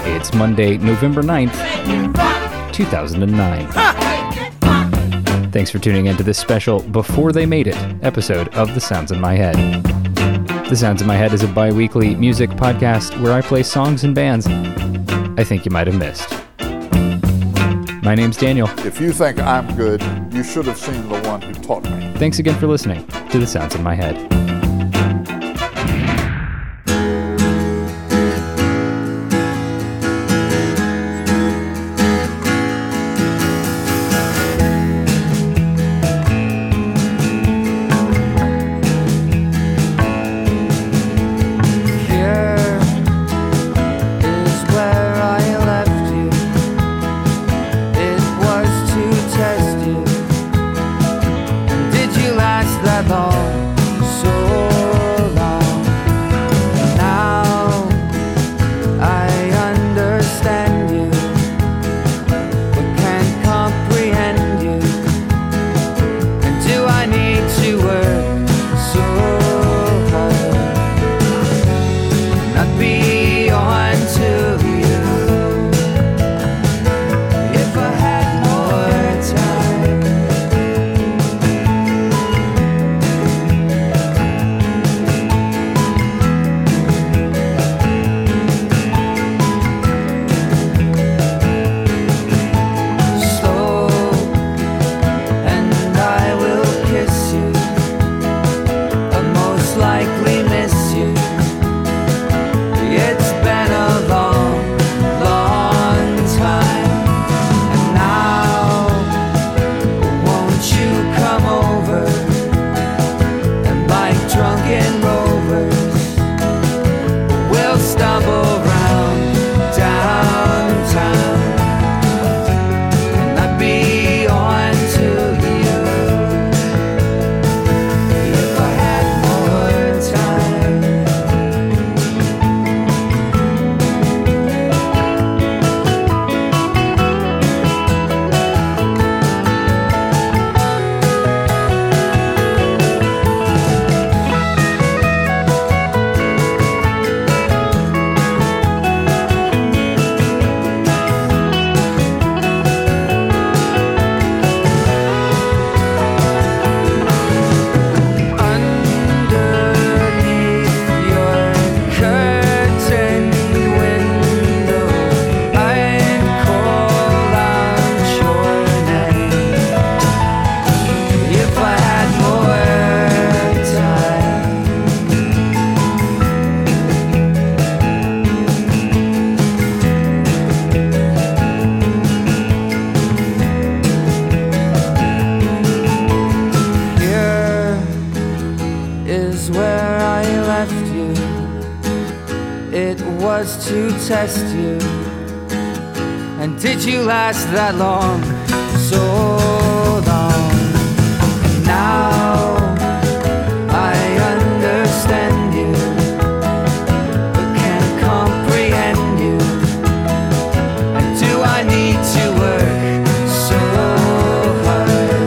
It's Monday, November 9th, 2009. Thanks for tuning in to this special Before They Made It episode of The Sounds in My Head. The Sounds in My Head is a bi-weekly music podcast where I play songs and bands I think you might have missed. My name's Daniel. If you think I'm good, you should have seen the one who taught me. Thanks again for listening to The Sounds in My Head. Test you, and did you last that long? So long. And now I understand you, but can't comprehend you. And do I need to work so hard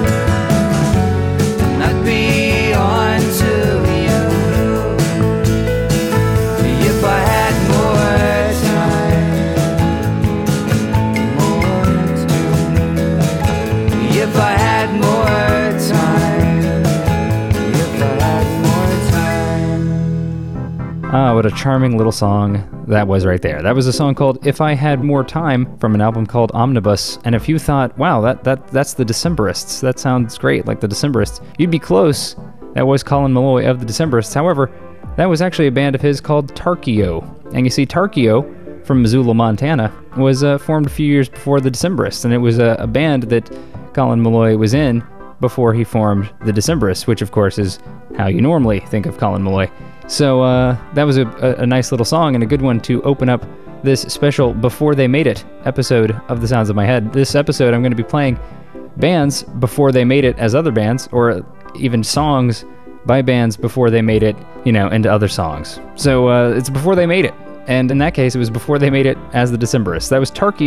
and not be on to you? If I had more if I had more time. Ah, what a charming little song that was right there. That was a song called If I Had More Time from an album called Omnibus. And if you thought, wow, that's the Decemberists, that sounds great, like the Decemberists, you'd be close. That was Colin Meloy of the Decemberists. However, that was actually a band of his called Tarkio. And you see, Tarkio from Missoula, Montana, was formed a few years before the Decemberists. And it was a band that Colin Meloy was in before he formed the Decemberists, which of course is how you normally think of Colin Meloy. So that was a nice little song and a good one to open up this special Before They Made It episode of The Sounds of My Head. This episode I'm going to be playing bands before they made it as other bands, or even songs by bands before they made it, into other songs. So it's before they made it. And in that case, it was before they made it as the Decemberists. That was Tarkio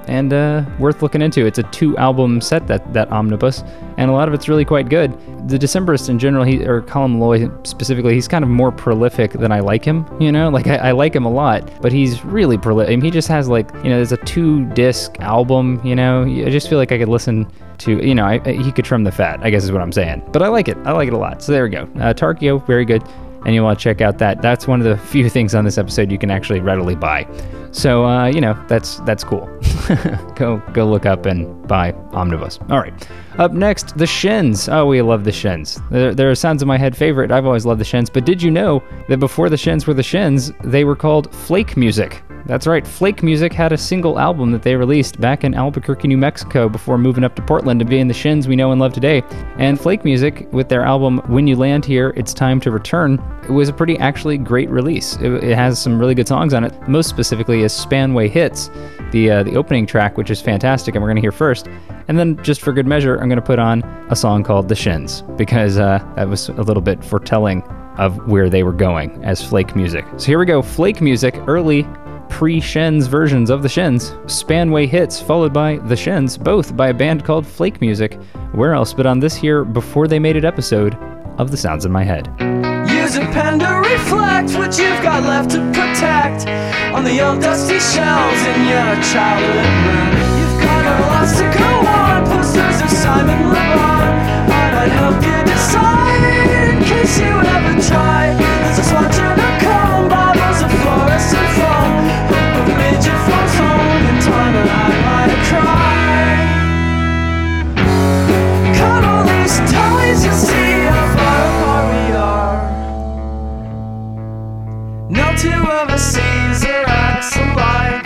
and worth looking into. It's a 2-album set, that omnibus, and a lot of it's really quite good. The Decemberists in general, or Colin Meloy specifically, he's kind of more prolific than I like him, you know? Like, I like him a lot, but he's really prolific. I mean, he just has, like, you know, there's a 2-disc album, you know? I just feel like I could listen to, you know, he could trim the fat, I guess is what I'm saying. But I like it. I like it a lot. So there we go. Tarkio, very good. And you want to check out that. That's one of the few things on this episode you can actually readily buy. So, you know, that's cool. Go look up and buy Omnibus. All right. Up next, the Shins. Oh, we love the Shins. They're a Sounds in My Head favorite. I've always loved the Shins. But did you know that before the Shins were the Shins, they were called Flake Music? That's right, Flake Music had a single album that they released back in Albuquerque, New Mexico before moving up to Portland and being the Shins we know and love today. And Flake Music, with their album When You Land Here, It's Time to Return, it was a pretty actually great release. It has some really good songs on it. Most specifically is Spanway Hits, the opening track, which is fantastic, and we're going to hear first. And then, just for good measure, I'm going to put on a song called The Shins, because that was a little bit foretelling of where they were going as Flake Music. So here we go, Flake Music, early pre-Shins versions of the Shins, Spanway Hits, followed by the Shins, both by a band called Flake Music. Where else but on this here Before They Made It episode of The Sounds in My Head. Use a pen to reflect what you've got left to protect on the old dusty shelves in your childhood room. You've got a lot to go on, posters of Simon Le Bon. I might help you decide in case you ever try. There's a swatch and a comb, bottles of fluorescent foam. Hope I've made your phones home in time and I might cry. Cut all these ties, you see how far apart we are. No two of us sees or acts alike.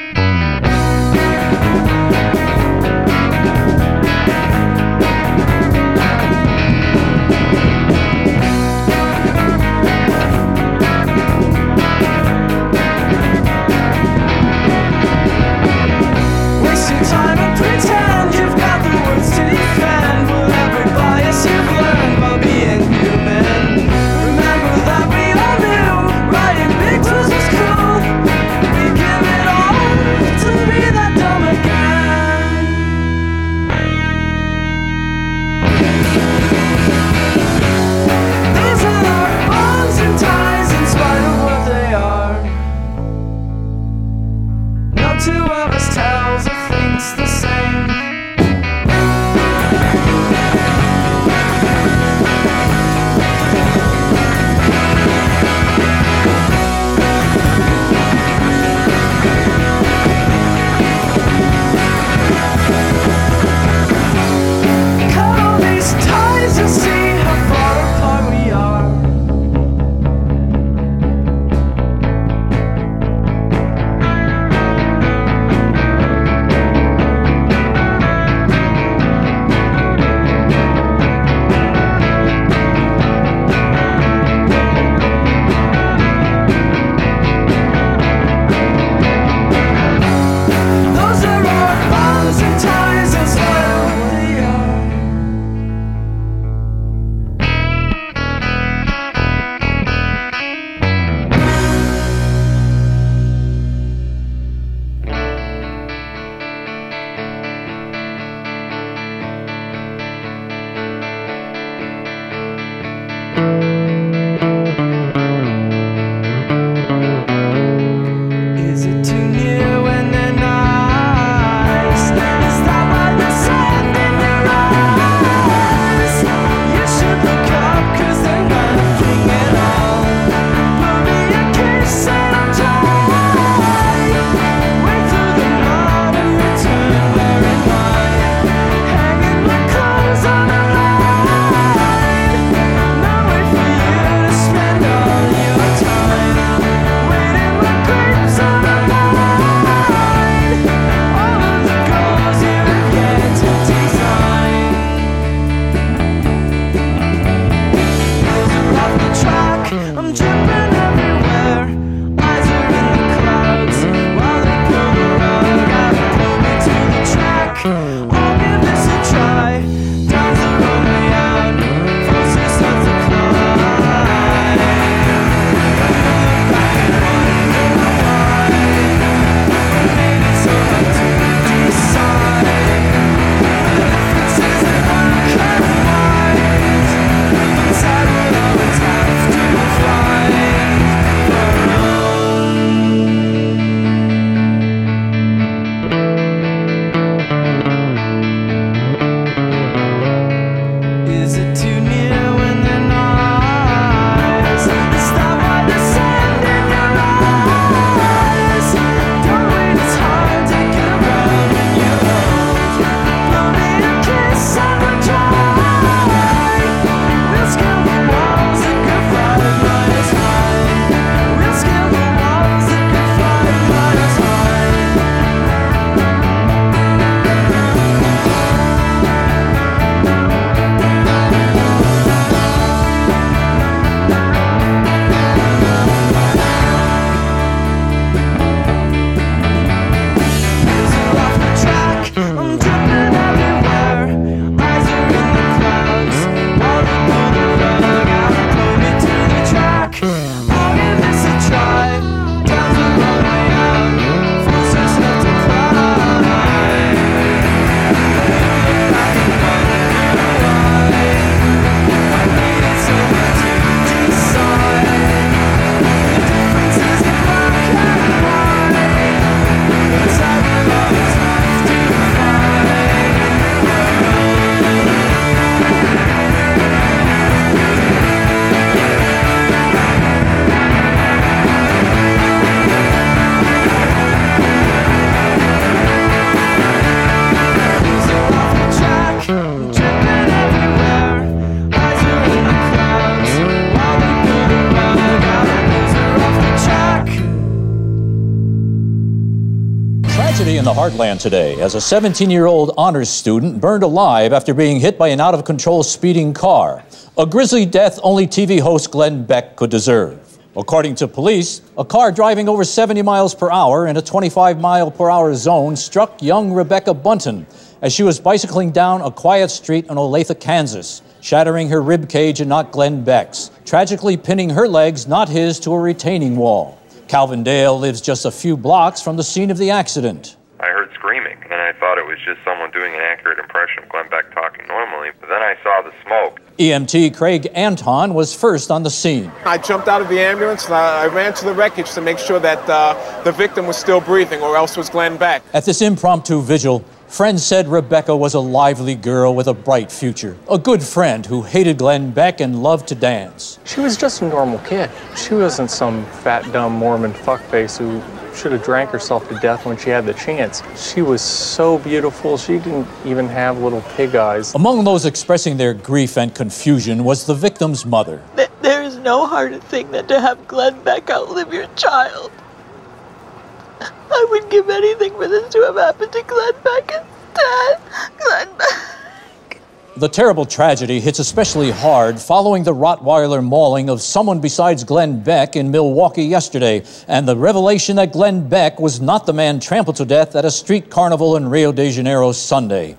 Time and pretend you've got the words to defend. Will every bias you've learned while being human? Remember that we all knew writing big blues was cool. We can Tragedy in the Heartland today as a 17-year-old honors student burned alive after being hit by an out-of-control speeding car. A grisly death only TV host Glenn Beck could deserve. According to police, a car driving over 70 miles per hour in a 25-mile-per-hour zone struck young Rebecca Bunton as she was bicycling down a quiet street in Olathe, Kansas, shattering her rib cage and not Glenn Beck's, tragically pinning her legs, not his, to a retaining wall. Calvin Dale lives just a few blocks from the scene of the accident. I heard screaming, and I thought it was just someone doing an accurate impression of Glenn Beck talking normally, but then I saw the smoke. EMT Craig Anton was first on the scene. I jumped out of the ambulance and I ran to the wreckage to make sure that the victim was still breathing, or else was Glenn Beck. At this impromptu vigil, friends said Rebecca was a lively girl with a bright future, a good friend who hated Glenn Beck and loved to dance. She was just a normal kid. She wasn't some fat, dumb Mormon fuckface who should have drank herself to death when she had the chance. She was so beautiful, she didn't even have little pig eyes. Among those expressing their grief and confusion was the victim's mother. There is no harder thing than to have Glenn Beck outlive your child. I would give anything for this to have happened to Glenn Beck instead. Glenn Beck. The terrible tragedy hits especially hard following the Rottweiler mauling of someone besides Glenn Beck in Milwaukee yesterday, and the revelation that Glenn Beck was not the man trampled to death at a street carnival in Rio de Janeiro Sunday.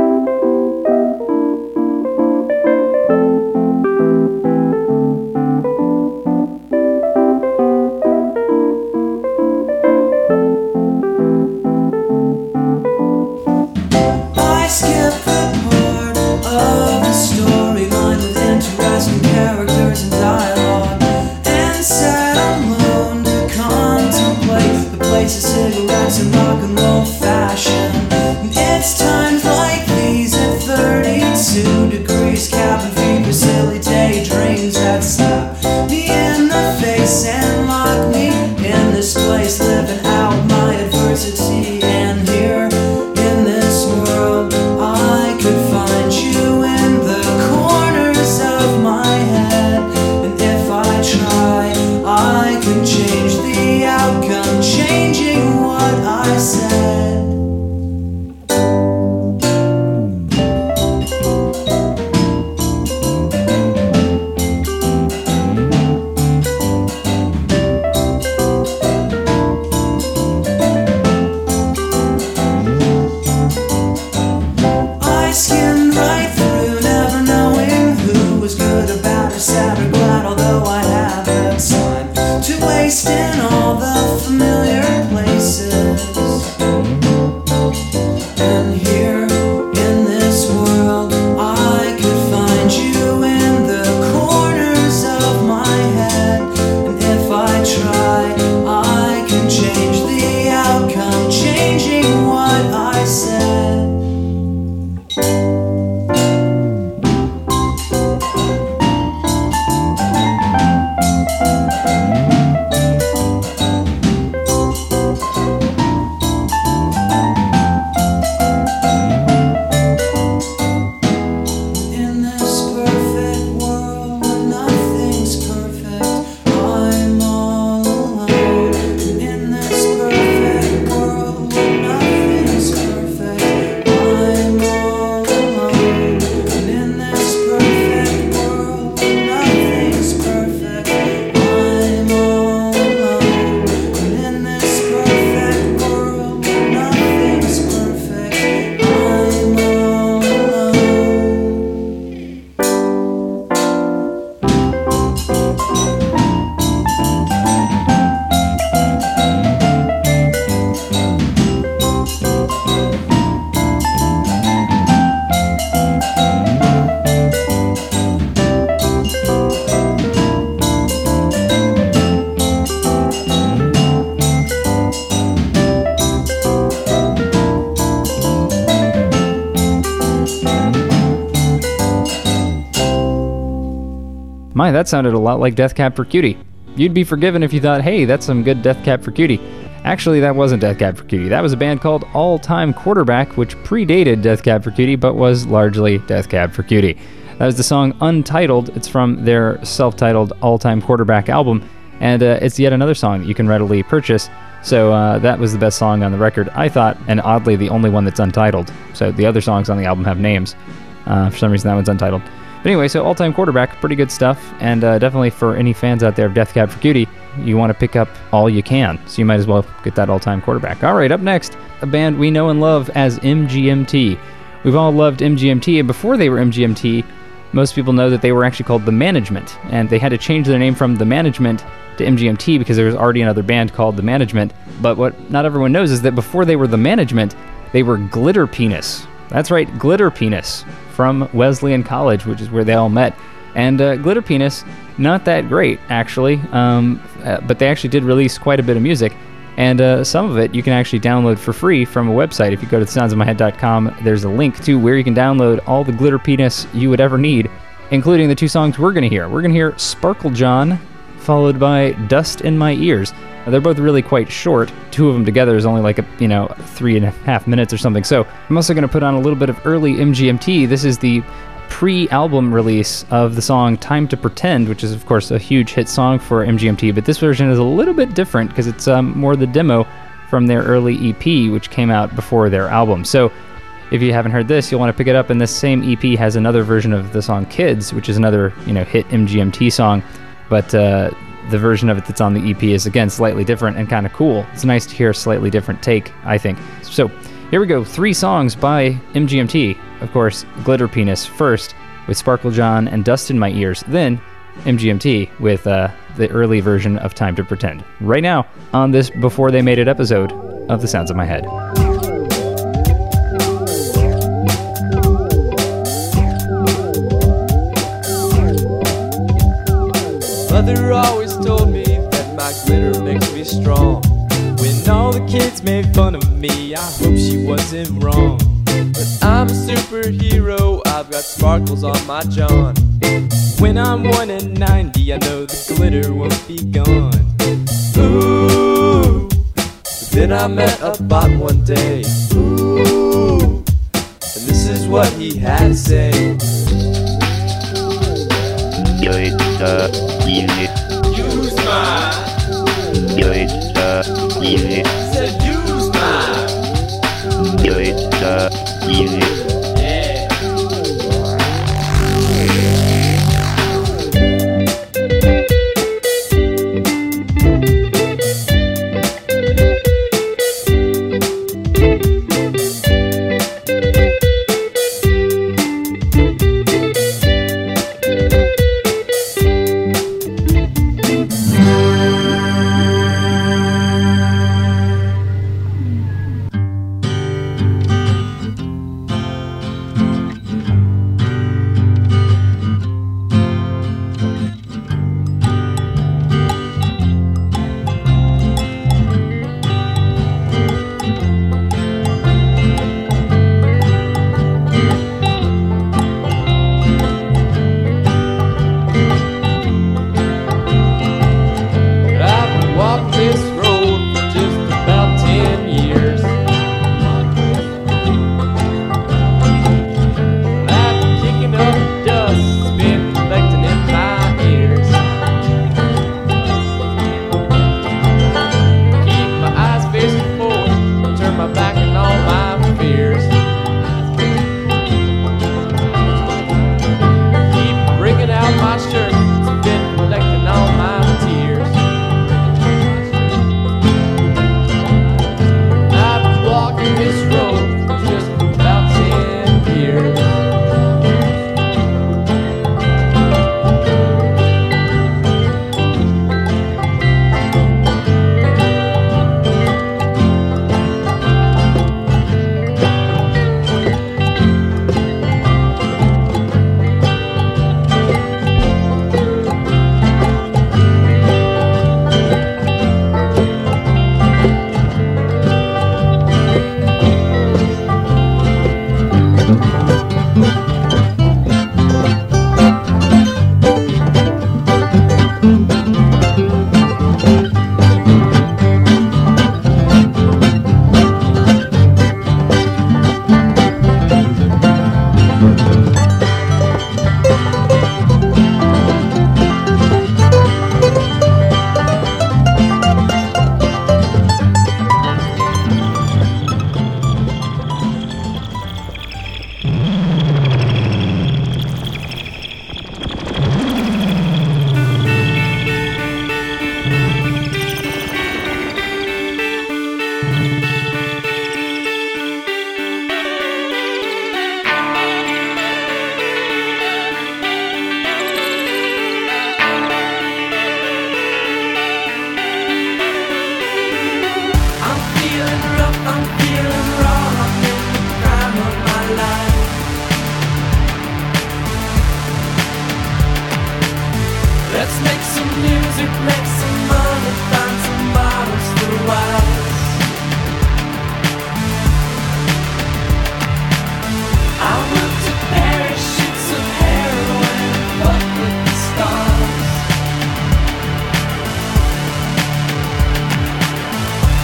My, that sounded a lot like Death Cab for Cutie. You'd be forgiven if you thought, hey, that's some good Death Cab for Cutie. Actually, that wasn't Death Cab for Cutie. That was a band called All Time Quarterback, which predated Death Cab for Cutie, but was largely Death Cab for Cutie. That was the song Untitled. It's from their self-titled All Time Quarterback album. And it's yet another song that you can readily purchase. So that was the best song on the record, I thought, and oddly the only one that's untitled. So the other songs on the album have names. For some reason that one's untitled. But anyway, so All Time Quarterback, pretty good stuff, and definitely for any fans out there of Death Cab for Cutie, you want to pick up all you can, so you might as well get that All Time Quarterback. All right, up next, a band we know and love as MGMT. We've all loved MGMT, and before they were MGMT, most people know that they were actually called The Management, and they had to change their name from The Management to MGMT because there was already another band called The Management. But what not everyone knows is that before they were The Management, they were Glitter Penis. That's right, Glitter Penis from Wesleyan College, which is where they all met. And Glitter Penis, not that great, actually, but they actually did release quite a bit of music. And some of it you can actually download for free from a website. If you go to thesoundsofmyhead.com, there's a link to where you can download all the Glitter Penis you would ever need, including the two songs we're going to hear. We're going to hear Sparkle John, followed by Dust in My Ears. Now, they're both really quite short. Two of them together is only like 3.5 minutes or something. So I'm also going to put on a little bit of early MGMT. This is the pre-album release of the song Time to Pretend, which is of course a huge hit song for MGMT, but this version is a little bit different because it's more the demo from their early EP, which came out before their album. So if you haven't heard this, you'll want to pick it up, and this same EP has another version of the song Kids, which is another hit MGMT song, but the version of it that's on the EP is again slightly different and kind of cool. It's nice to hear a slightly different take, I think. So here we go, 3 songs by MGMT. Of course, Glitter Penis first with Sparkle John and Dust in My Ears, then MGMT with the early version of Time to Pretend. Right now on this Before They Made It episode of The Sounds of My Head. Mother always told me that my glitter makes me strong. When all the kids made fun of me, I hope she wasn't wrong. But I'm a superhero, I've got sparkles on my john. When I'm 1 in 90, I know the glitter won't be gone. Ooh, but then I met a bot one day. Ooh, and this is what he had to say. Use mine. Said use mine.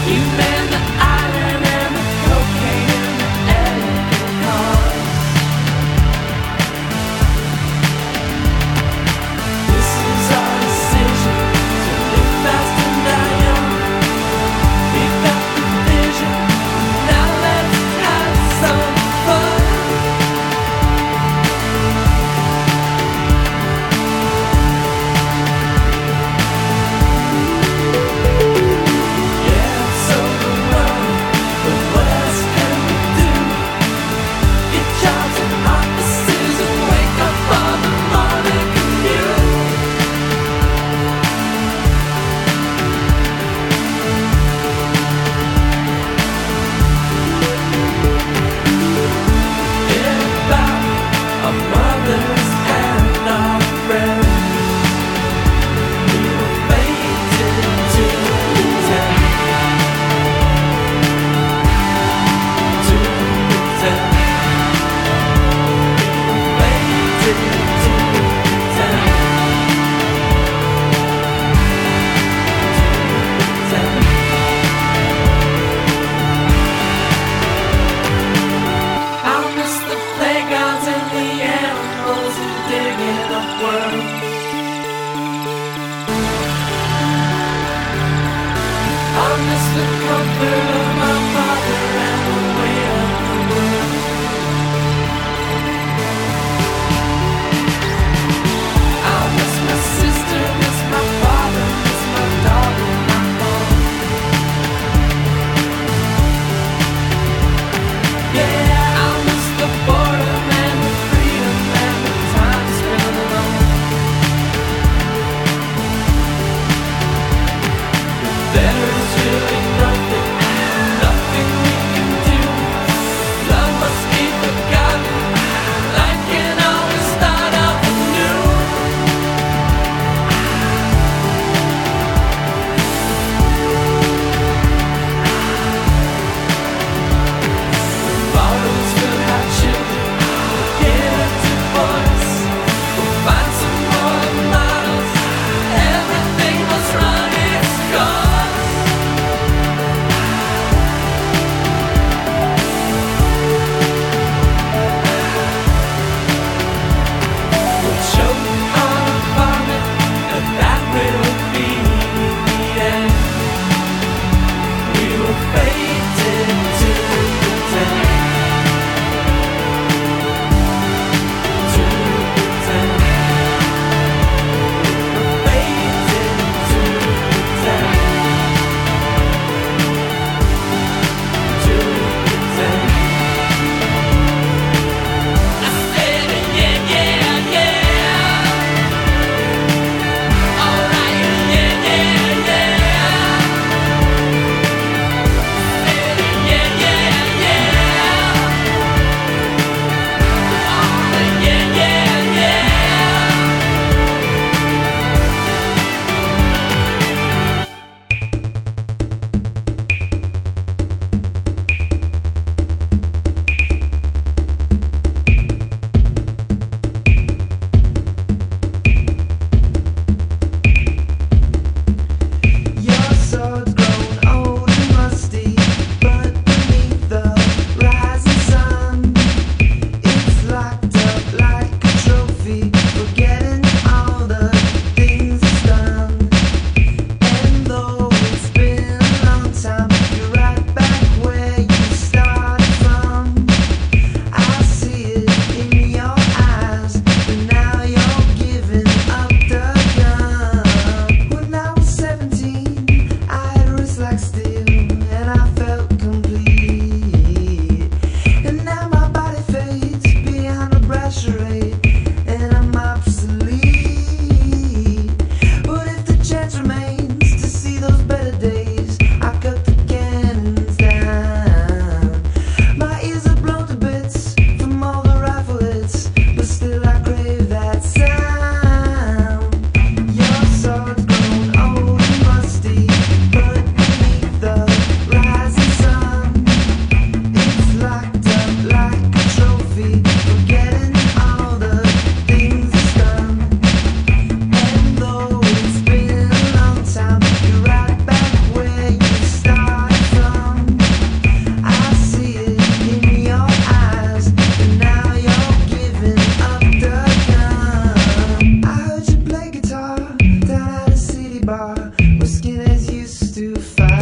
There's really nothing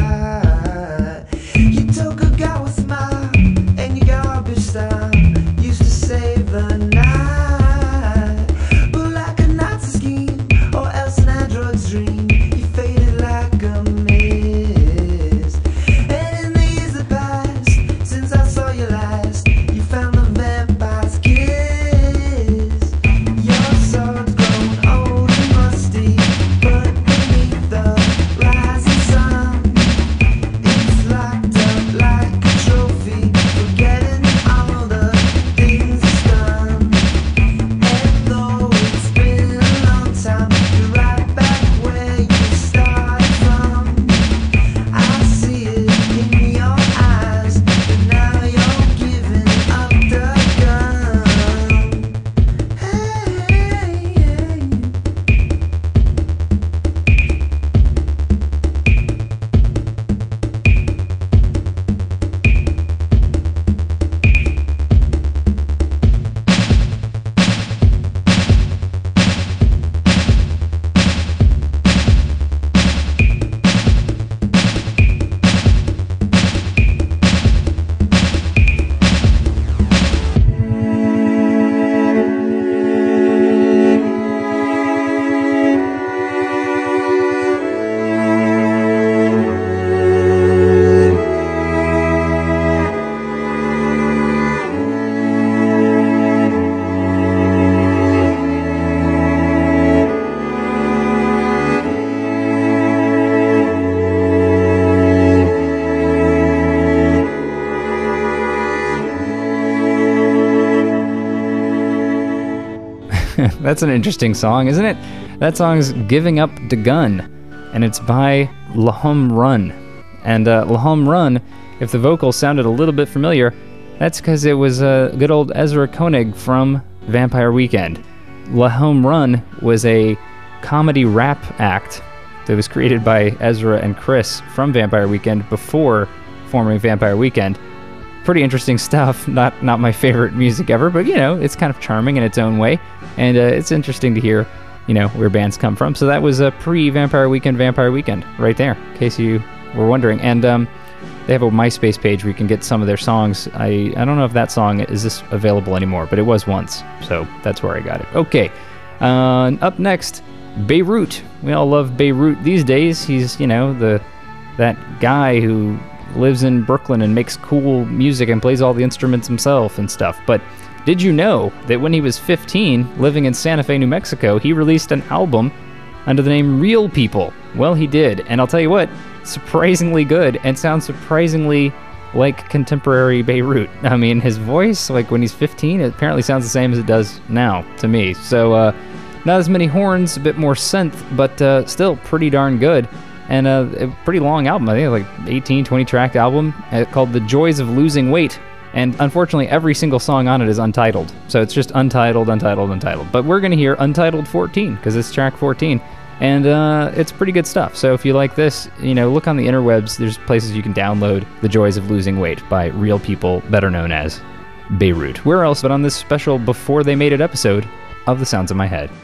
You took a guy with smile and your garbage style used to save the night. But like a Nazi scheme or else an android's dream, you faded like a mist. And in the years that passed since I saw you last, you found the vampire's kiss. Your sword's grown old and rusty, but beneath the rising sun, it's locked up like a trophy, forgetting all the things it's done. And though it's been a long time, you're right back where you started from. I see it in your eyes, but now you're giving up the gun. Hey. That's an interesting song, isn't it? That song's Giving Up the Gun, and it's by La Home Run. And La Home Run, if the vocals sounded a little bit familiar, that's because it was good old Ezra Koenig from Vampire Weekend. La Home Run was a comedy rap act that was created by Ezra and Chris from Vampire Weekend before forming Vampire Weekend. Pretty interesting stuff. Not my favorite music ever, but you know, it's kind of charming in its own way, and it's interesting to hear, you know, where bands come from. So that was a pre-Vampire Weekend right there, in case you were wondering. And they have a MySpace page where you can get some of their songs. I don't know if that song is this available anymore, but it was once, so that's where I got it. Okay, up next, Beirut. We all love Beirut these days. He's, you know, that guy who lives in Brooklyn and makes cool music and plays all the instruments himself and stuff. But did you know that when he was 15, living in Santa Fe, New Mexico, he released an album under the name Real People? Well, he did, and I'll tell you what, surprisingly good and sounds surprisingly like contemporary Beirut. I mean, his voice, like when he's 15, it apparently sounds the same as it does now to me. So not as many horns, a bit more synth, but still pretty darn good. And a pretty long album, I think like 18, 20 track album called The Joys of Losing Weight. And unfortunately, every single song on it is untitled. So it's just untitled. But we're going to hear Untitled 14, because it's track 14. And it's pretty good stuff. So if you like this, you know, look on the interwebs. There's places you can download The Joys of Losing Weight by Real People, better known as Beirut. Where else but on this special Before They Made It episode of The Sounds of My Head.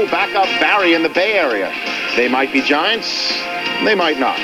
backup Barry in the Bay Area. They might be giants, they might not.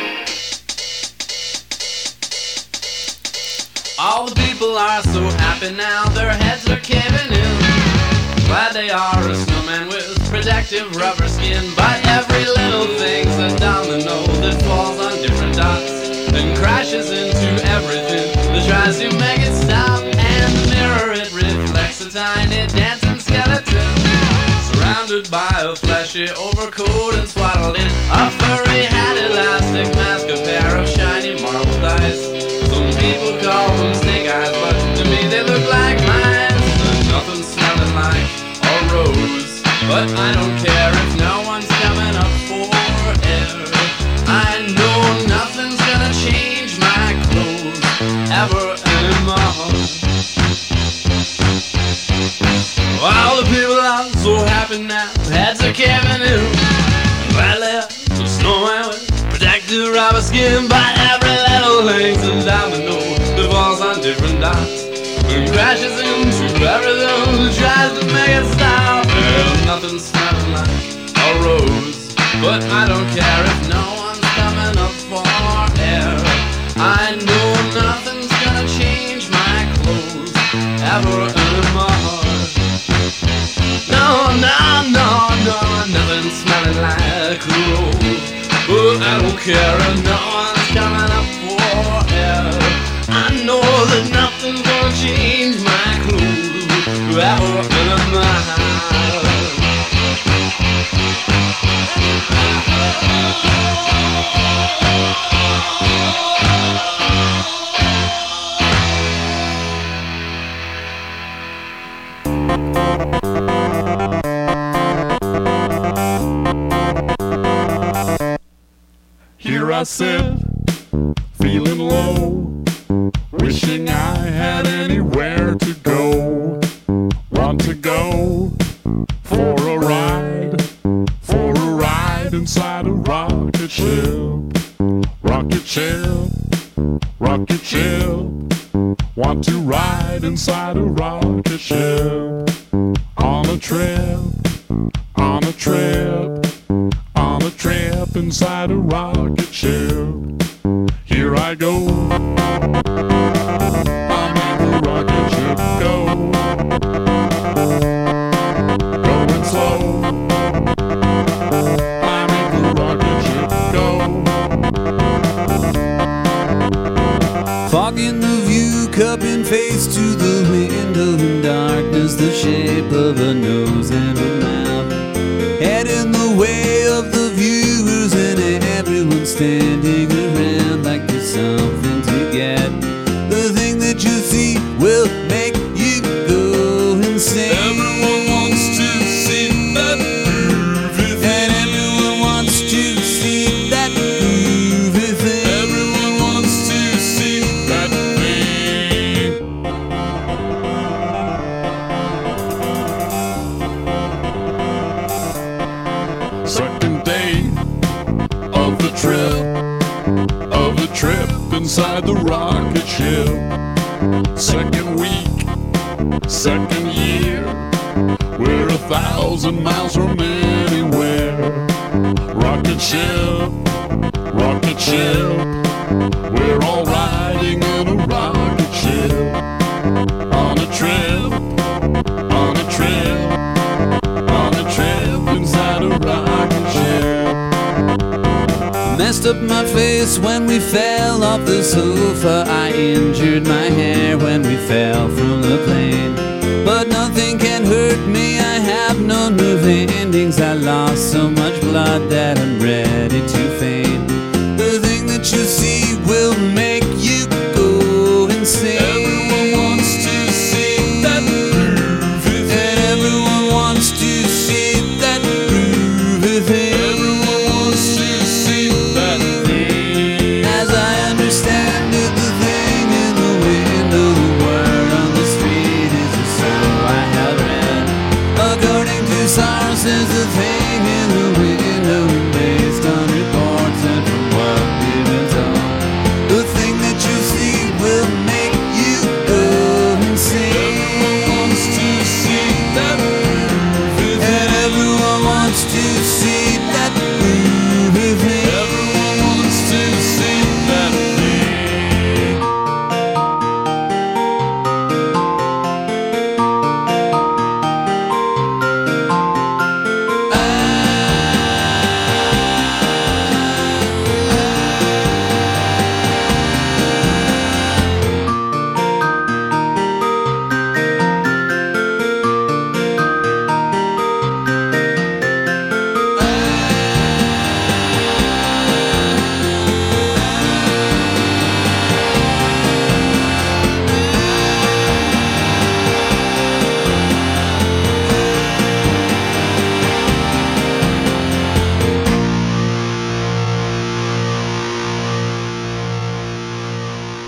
All the people are so happy now, their heads are caving in. Glad they are a snowman with protective rubber skin. But every little thing's a domino that falls on different dots and crashes into everything that tries to make it stop. And the mirror, it reflects a tiny dancing skeleton, surrounded by a fleshy overcoat and swaddled in a furry hat, elastic mask, a pair of shiny marbled eyes. Some people call them snake eyes, but to me they look like mine. There's nothing smelling like a rose, but I don't care if no one's coming up for air. I know nothing's gonna change my clothes ever anymore. All the people are so happy now, heads are caving in. Glad left the snowman with protective rubber skin. But every little thing's a domino that falls on different dots and crashes into everything that tries to make it stop. There's nothing smelling like a rose, but I don't care if no one's coming up for air. I know nothing's gonna change my clothes ever anymore. No, no, no, no, nothing smelling like a rose, but I don't care if no one's coming up for air. I know that nothing's gonna change my clothes ever anymore. Here I sit, feeling low, wishing I had anywhere to go. Want to go for a ride inside a rocket ship. Rocket ship, rocket ship. Want to ride inside a rocket ship. On a trip, on a trip, on a trip inside a rocket ship. Here I go, I made the rocket ship go. Going slow, I made the rocket ship go. Fog in the view, cupping face to the window in darkness, the shape of a nose and a mouth. Head in the way of the viewers and everyone standing around like there's something to get. The thing that you see will make you go insane. Everyone wants to see that groovy thing. And everyone wants to see that groovy thing. Everyone wants to see that thing. Second day of the trip inside the rocket ship. Second week, second year, we're 1,000 miles from anywhere. Rocket ship, rocket ship, we're all riding on a rocket ship. On a trip, on a trip, on a trip inside a rocket ship. Messed up my face when we fell off the sofa. I injured my hair when we fell from the plane. But nothing can hurt me, I have no nerve endings. I lost so much blood that I'm ready to faint. The thing that you see will make you go insane. Everyone wants to see that groovy thing. And everyone wants to see that groovy thing. Everyone wants to see that thing. As I understand it, the thing in the window, the word on the street is a soul I have read. According to sources, the thing in the window, based on reports and from what we've been told, the thing that you see will make you go insane. Everyone wants to see that groovy thing. And everyone wants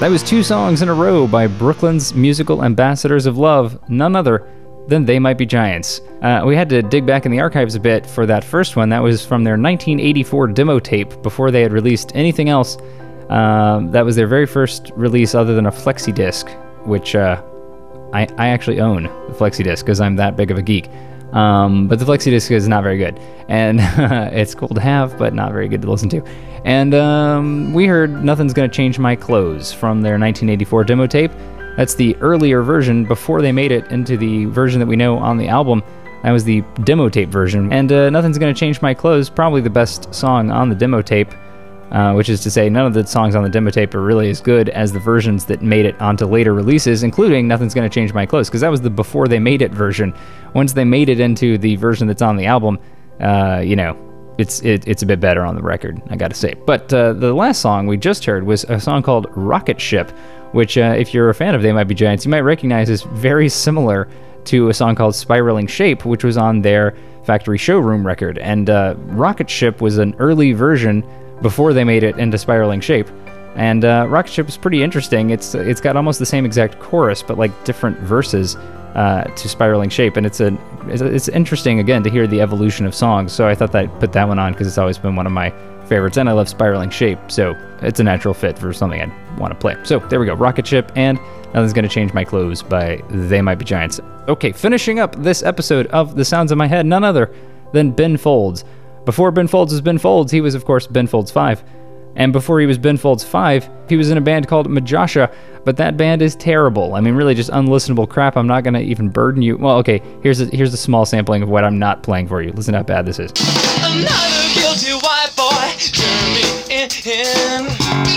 That was 2 songs in a row by Brooklyn's musical ambassadors of love, none other than They Might Be Giants. We had to dig back in the archives a bit for that first one. That was from their 1984 demo tape before they had released anything else. That was their very first release other than a flexi disc, which I actually own the flexi disc because I'm that big of a geek. But the flexi disc is not very good, and it's cool to have, but not very good to listen to. And we heard Nothing's Gonna Change My Clothes from their 1984 demo tape. That's the earlier version before they made it into the version that we know on the album. That was the demo tape version. And Nothing's Gonna Change My Clothes, probably the best song on the demo tape, which is to say none of the songs on the demo tape are really as good as the versions that made it onto later releases, including Nothing's Gonna Change My Clothes, because that was the before they made it version. Once they made it into the version that's on the album, it's a bit better on the record, I gotta say. But the last song we just heard was a song called Rocket Ship, which if you're a fan of They Might Be Giants, you might recognize is very similar to a song called Spiraling Shape, which was on their Factory Showroom record. And Rocket Ship was an early version before they made it into Spiraling Shape. And Rocket Ship is pretty interesting. It's got almost the same exact chorus, but like different verses to Spiraling Shape. And it's interesting, again, to hear the evolution of songs. So I thought I'd put that one on because it's always been one of my favorites, and I love Spiraling Shape, so it's a natural fit for something I'd want to play. So there we go, Rocket Ship and Nothing's Gonna Change My Clothes by They Might Be Giants. Okay, finishing up this episode of The Sounds of My Head, none other than Ben Folds. Before Ben Folds was Ben Folds, he was, of course, Ben Folds 5. And before he was Ben Folds 5, he was in a band called Majasha, but that band is terrible. I mean, really just unlistenable crap. I'm not going to even burden you. Well, okay, here's a small sampling of what I'm not playing for you. Listen to how bad this is. Another guilty white boy, turn me in.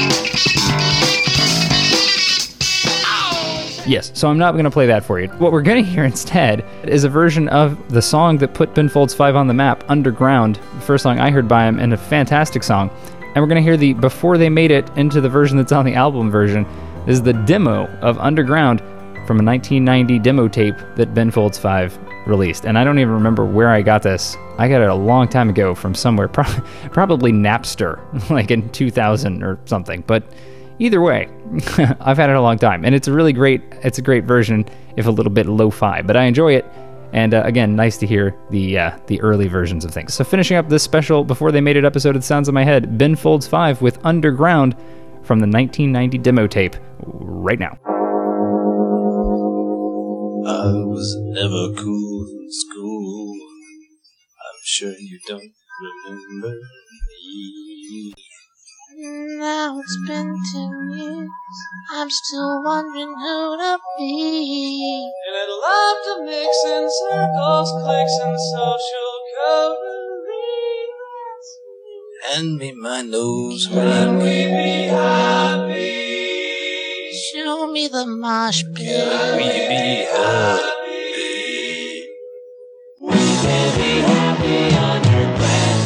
Yes, so I'm not going to play that for you. What we're going to hear instead is a version of the song that put Ben Folds 5 on the map, Underground, the first song I heard by him, and a fantastic song. And we're going to hear the before they made it into the version that's on the album version. This is the demo of Underground from a 1990 demo tape that Ben Folds 5 released. And I don't even remember where I got this. I got it a long time ago from somewhere, probably Napster, like in 2000 or something. But either way, I've had it a long time. And it's a great version, if a little bit lo-fi. But I enjoy it. And again, nice to hear the early versions of things. So finishing up this special Before They Made It episode of The Sounds of My Head, Ben Folds 5 with Underground from the 1990 demo tape right now. I was never cool in school. I'm sure you don't remember me. Now it's been 10 years, I'm still wondering who to be. And I'd love to mix in circles, clicks, and social coteries. Hand me my nose Can we be happy? Show me the mosh pit. Can we be happy? We can be happy underground.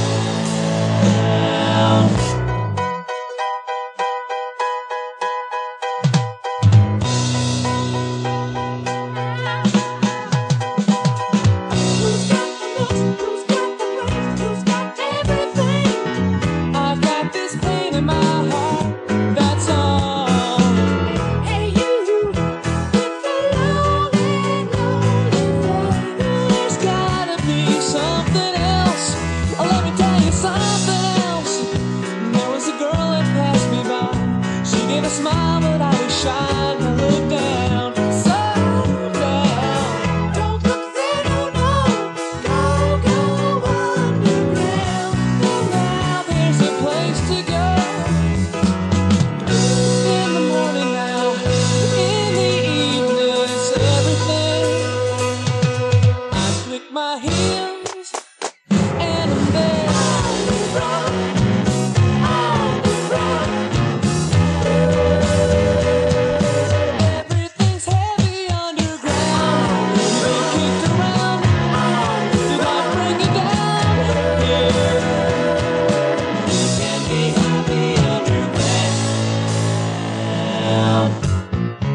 Smile, but I was shy to look down, so down. Don't look there, no, go underground. Now there's a place to go. In the morning now, in the evening, it's everything. I click my heels, and I'm there.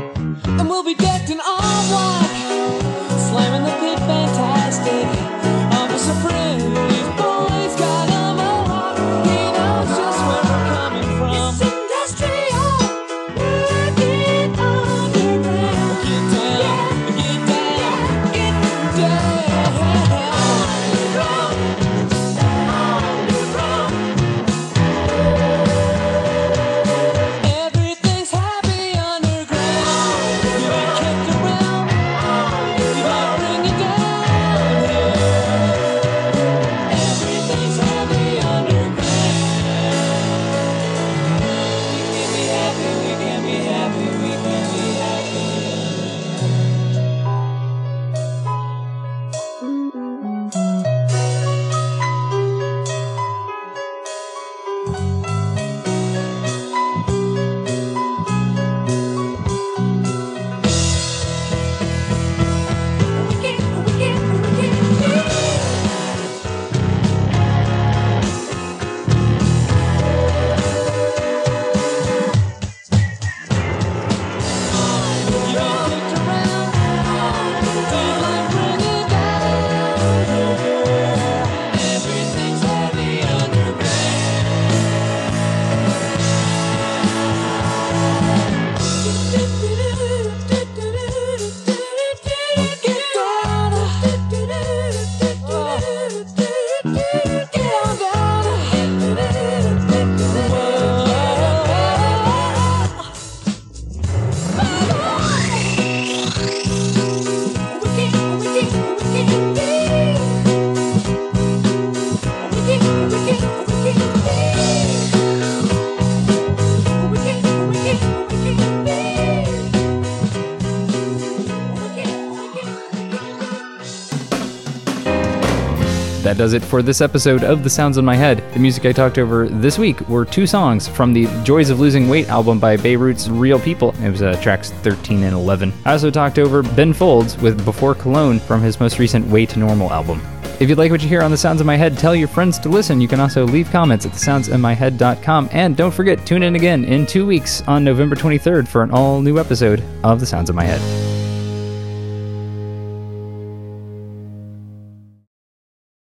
And we'll be decked in all black, slamming the pit fantastic. That does it for this episode of The Sounds in My Head. The music I talked over this week were 2 songs from the Joys of Losing Weight album by Beirut's Real People. It was tracks 13 and 11. I also talked over Ben Folds with Before Cologne from his most recent Way to Normal album. If you like what you hear on The Sounds in My Head, tell your friends to listen. You can also leave comments at thesoundsinmyhead.com. And don't forget, tune in again in 2 weeks on November 23rd for an all-new episode of The Sounds in My Head.